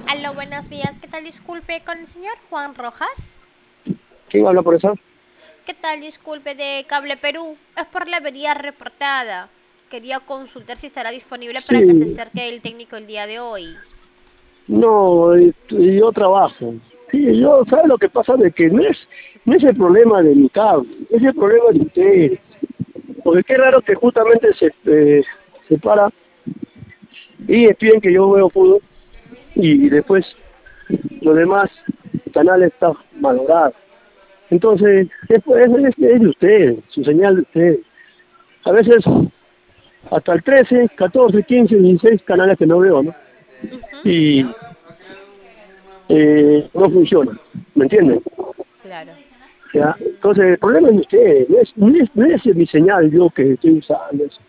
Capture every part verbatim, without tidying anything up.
Aló, buenos días. ¿Qué tal? Disculpe, con el señor Juan Rojas. ¿Quién habla por eso? ¿Qué tal? Disculpe, de Cable Perú. Es por la avería reportada. Quería consultar si estará disponible para que se Sí, acerque el técnico el día de hoy. no, eh, yo trabajo. Sí, yo, ¿sabe lo que pasa? De que no es, no es el problema de mi cable, es el problema de ustedes. Porque qué raro que justamente se, eh, se para y es bien que yo veo fútbol y después los demás canales están valorados. Entonces, es, es, es de ustedes, su señal de ustedes. A veces hasta el trece, catorce, quince, dieciséis canales que no veo, ¿no? Ujú. Y eh, no funciona, ¿me entienden? Claro. ¿Ya? Entonces el problema es de ustedes, no es, no es, no es mi señal yo que estoy usando eso,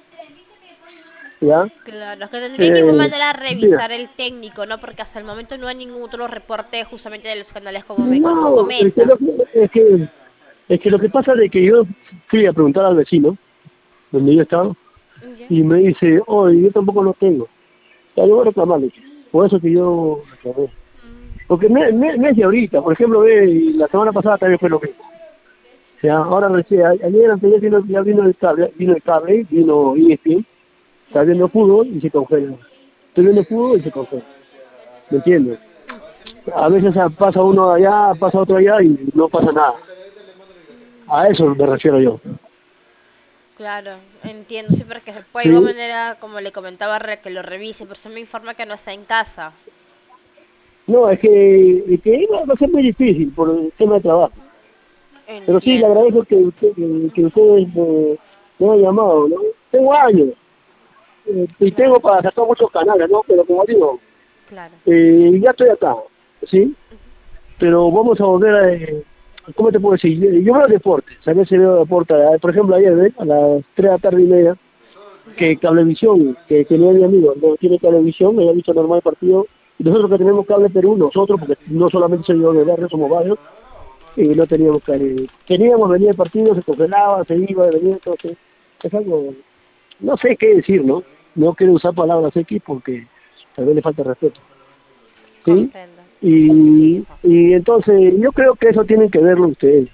¿ya? Claro, es que tendría que igual Eh, manera mira, revisar el técnico, ¿no? Porque hasta el momento no hay ningún otro reporte justamente de los canales como me com- no, es que, comenta. lo, es que es que lo que pasa es que yo fui a preguntar al vecino donde yo estaba Ya. y me dice, oye, yo tampoco lo tengo, ya yo voy a reclamarle, por eso que yo reclamé. Mm. Porque no, no- no es de ahorita, por ejemplo, ve, y la semana pasada también fue lo mismo. O sea, ahora recién, a- ayer, antes vino, ya vino el cable, vino el cable, vino E S P N, está viendo Ya. fútbol y se congela. Estoy viendo fútbol y se congela. ¿Me entiendes? Ujú. A veces ah, pasa uno allá, pasa otro allá y no pasa nada. A eso me refiero yo. Claro, entiendo, sí, porque se puede de igual ¿Sí? manera, como le comentaba, re- que lo revise, pero se me informa que no está en casa. No, es que, es que va a ser muy difícil por el tema de trabajo. Pero sí, le Entiendo. agradezco que, usted, que, que ustedes me, me hayan llamado, ¿no? Tengo años eh, y tengo Claro, para sacar muchos canales, ¿no? Pero como digo, claro. eh, ya estoy acá, ¿sí? Pero vamos a volver a... eh, ¿cómo te puedo decir? Yo yo veo deporte, a veces veo deporte. eh, Por ejemplo, ayer, ¿ves? A las tres de la tarde y media, ¿Ya? que Cablevisión, que tenía mi amigo, no tiene Cablevisión, me había visto normal el partido. Y nosotros que tenemos Cable Perú, nosotros, porque no solamente soy yo de barrio, somos varios, y no teníamos cable. Teníamos, venía el partido, se congelaba, se iba, venía, entonces, es algo, no sé qué decir, ¿no? No quiero usar palabras X porque tal vez le falta respeto. ¿Sí? Comprendo. Sí, Y, eso. y entonces yo creo que eso tienen que verlo ustedes,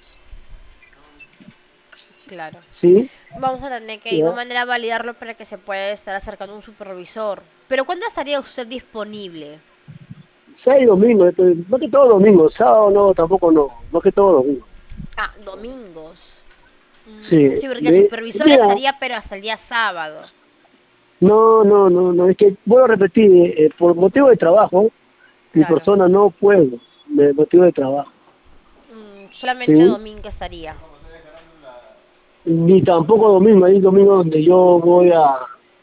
Claro. ¿sí? Vamos a tener que de igual ¿Ya? manera validarlo para que se pueda estar acercando un supervisor. Pero ¿cuándo estaría usted disponible? Sábado y domingo, esto- más que todo domingo, sábado no, tampoco no, más que todo domingo. Ah, domingos. Mm, Sí, sí, porque el de, supervisor mira, estaría, pero hasta el día sábado. no, no, no, no, es que vuelvo a repetir, eh, eh, por motivo de trabajo, mi Claro. persona no puedo, de motivo de trabajo, Mm, solamente ¿sí? domingo estaría. Ni tampoco domingo, hay domingo donde yo voy a,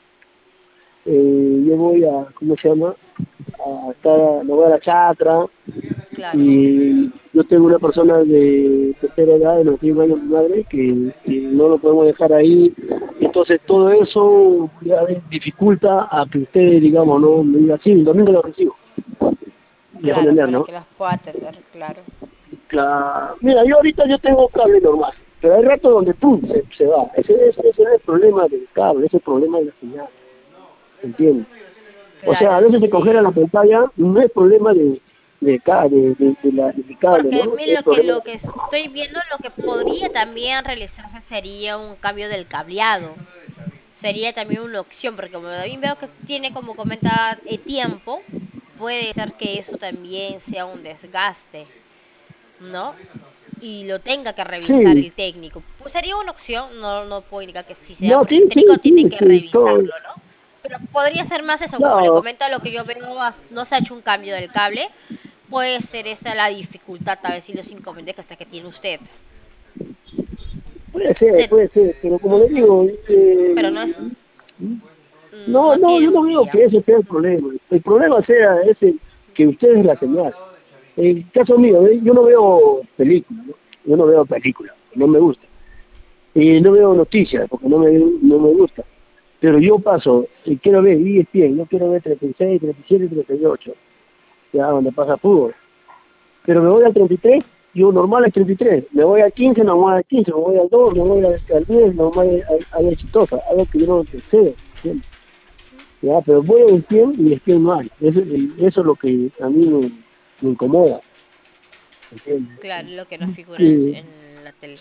eh, yo voy a, ¿cómo se llama? A estar, me voy a la chacra, Claro. y yo tengo una persona de tercera edad, de los diez años, mi madre, que, que no lo podemos dejar ahí. Entonces todo eso ya dificulta a que usted, digamos, no me diga, sí, el domingo lo recibo. Dejo de Claro, entender, para ¿no? que las pueda atender, claro. Claro. Mira, yo ahorita yo tengo cable normal, pero hay rato donde pum, se, se va. Ese, ese, ese es el problema del cable, ese es el problema de la señal, ¿entiendes? O sea, a Claro, veces se congela sí. la pantalla, no es problema de, de, ca- de, de, de la, de mi cable, Porque ¿no? mire Es lo que problema lo de la que señal. estoy viendo, lo que podría también realizarse sería un cambio del cableado. Sería también una opción, porque como también veo que tiene como comenta eh, tiempo, puede ser que eso también sea un desgaste, ¿no? Y lo tenga que revisar Sí, el técnico. Pues sería una opción, no, no puedo indicar que sí sea, no, porque sí, el sí, técnico sí, tiene es que que todo, revisarlo, ¿no? Pero podría ser más eso, como le no, comento, lo que yo veo, as- no se ha hecho un cambio del cable, puede ser esa la dificultad, tal vez, y los inconvenientes que hasta que tiene usted. puede ser, Se- puede ser, pero como le Ujú. digo, Pero no eh, es, no, no no, tiene yo no un veo día. que ese sea el problema. El problema sea ese, que ustedes la señal. En el caso mío, ¿eh? Yo no veo películas, ¿no? Yo no veo películas, no me gusta. Y no veo noticias, porque no me, no me gusta. Pero yo paso, y quiero ver E S P N, no quiero ver treinta y seis, treinta y siete, treinta y ocho, ya donde pasa fútbol. Pero me voy al treinta y tres, yo normal es treinta y tres, me voy al quince, normal al quince, me voy al dos, me voy al, al diez, normal al, al exitosa, algo que yo no deseo, ¿entiendes? Ya, pero voy en cien y es que no hay. Eso, eso es lo que a mí me, me incomoda, ¿entiendes? Claro, lo que no figura en, Que, en la tele.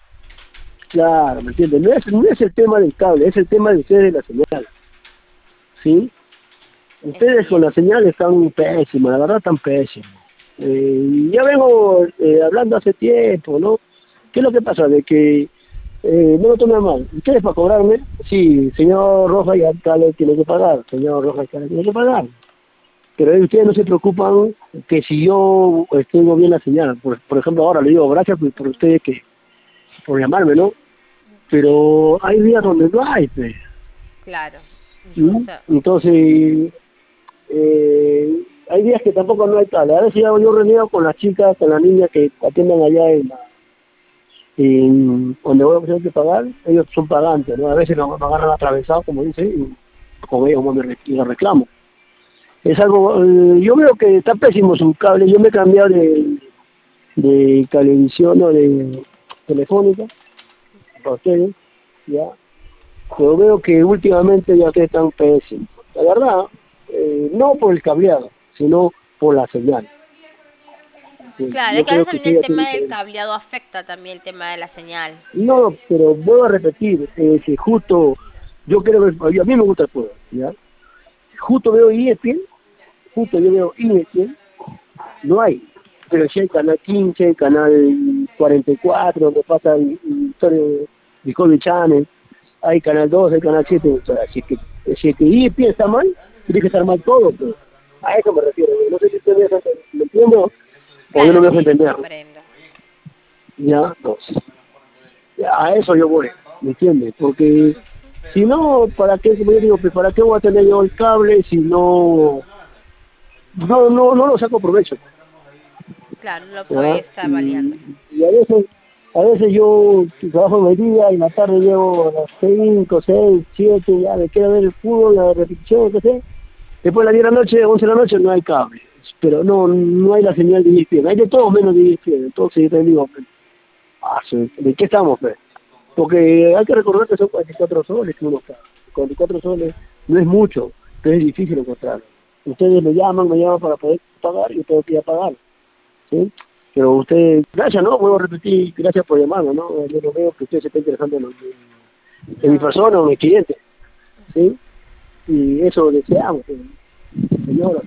claro, ¿me entiendes? No es, no es el tema del cable, es el tema de ustedes de la señal, ¿sí? Es Ustedes con la cierto. señal están pésimas, la verdad están pésimos. Eh, ya vengo eh, hablando hace tiempo, ¿no? ¿Qué es lo que pasa? De que, eh, no lo tomen mal, ¿ustedes para cobrarme? Sí, señor Rojas y acá le tiene que pagar, señor Rojas y acá le tiene que pagar. Pero ahí ustedes no se preocupan que si yo pues, tengo bien la señal, por, por ejemplo, ahora le digo gracias por, por ustedes que, por llamarme, ¿no? Pero hay días donde no hay, pues, Claro. O ¿sí? sea, Entonces, eh, hay días que tampoco no hay tal. A veces yo, yo reniego con las chicas, con las niñas que atienden allá en, la- en donde voy a tener que pagar, ellos son pagantes, ¿no? A veces nos, nos agarran atravesados, como dice, y con ellos me re- y los reclamo. Es algo, eh, yo veo que está pésimo su cable, yo me he cambiado de, de cablevisión o de telefónica para ustedes, ya, pero veo que últimamente ya ustedes están pésimos. La verdad, eh, no por el cableado, sino por la señal. Sí, claro, es yo que a creo veces que también usted el ya tiene tema del que... cableado afecta también el tema de la señal. No, pero vuelvo a repetir, eh, que justo, yo creo que, a mí me gusta el juego, ¿ya? Justo veo E S P N, justo yo veo E S P N, no hay. Pero sí hay canal quince, canal cuarenta y cuatro, donde pasa historia de Discovery Channel, hay canal dos, hay canal siete, o sea, si es que, si es que E S P N está mal, tiene que estar mal todo, pues. A eso me refiero, no sé si usted me, deja- me entiendo o yo no Claro, me dejo sí, sí, entender, comprendo. ya, entonces, ya, a eso yo voy, ¿me entiende? Porque si no, ¿para qué, como yo digo, pues, ¿para qué voy a tener yo el cable si no, no, no, no lo saco provecho? Claro, no lo puede ¿Ya? estar Y, baleando. y a veces a veces yo trabajo en el día y en la tarde llego a las cinco seis siete ya me quiero ver el fútbol, la repetición, qué sé. Después de las diez de la noche, once de la noche no hay cable, pero no no hay la señal de E S P N, hay de todo menos de E S P N, entonces yo te digo, pues, ah, sí, ¿de qué estamos, pues? Porque hay que recordar que son cuarenta y cuatro soles que uno paga, cuarenta y cuatro soles no es mucho, pero es difícil encontrarlo. Ustedes me llaman, me llaman para poder pagar y yo tengo que ir a pagar. ¿Sí? Pero usted, gracias, ¿no? Vuelvo a repetir, gracias por llamarme, ¿no? Yo lo veo que usted se está interesando en, lo- en mi No, persona, en mi cliente, ¿sí? Y eso deseamos, pues, señora.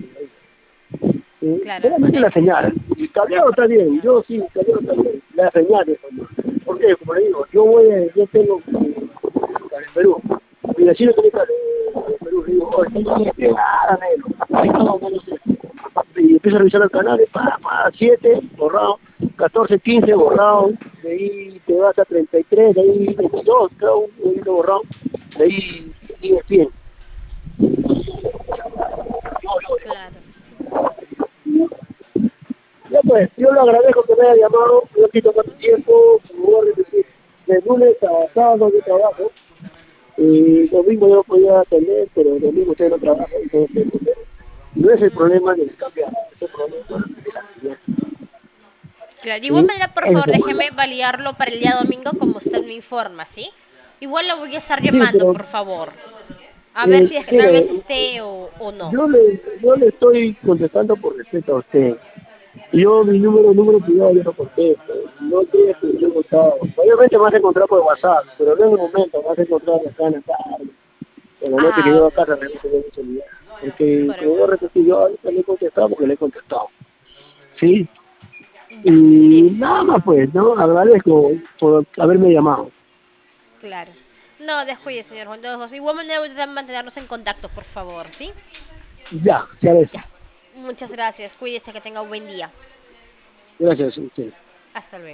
¿Sí? claro, Solamente la es señal. El cableado está importante, bien, señor. yo sí, el cableado está bien. La señal es ¿no? Porque, como le digo, yo voy, a- yo tengo en Perú. Mi vecino tiene cable en Perú, le digo, oye, no me nada, negro. Ahí no, no lo sé. Y empiezo a revisar los canales, pa, pa, siete, borrado, catorce, quince, borrado, de ahí te vas a treinta y tres, de ahí veintidós, creo, un poquito borrado, de ahí sigue bien. Claro. Ya pues, yo le agradezco que me haya llamado, no quito más tiempo, como voy a repetir, de lunes a sábado yo trabajo, y domingo yo podía atender, pero el domingo usted no trabaja, entonces no es el problema del cambiar, es el problema de la señal. Claro, de igual ¿Sí? manera, por Ese es favor, el problema. déjeme validarlo para el día domingo como usted me informa, ¿sí? Igual lo voy a estar Sí, llamando, pero por favor. A ver eh, si es que realmente mire, esté o, o no. yo le, yo le estoy contestando por respeto a usted. Yo, mi número, número privado, yo no contesto. No crees que yo he contado. Obviamente me vas a encontrar por WhatsApp, pero no en el momento, me vas a encontrar acá en la tarde. En la noche que Ah, llego a ok. casa, me gusta mi celular. Porque, Por el como voy a WhatsApp. repetir, yo ahorita le he contestado porque le he contestado. ¿Sí? Y Ya, listo, nada más, señor. pues, ¿no? Agradezco por haberme llamado. Claro. No, descuide, señor Juan de Ojos. De igual manera, voy a tratar de mantenernos en contacto, por favor, ¿sí? Ya, ya ves. Ya. Muchas gracias. Cuídese, que tenga un buen día. Gracias a usted. Hasta luego.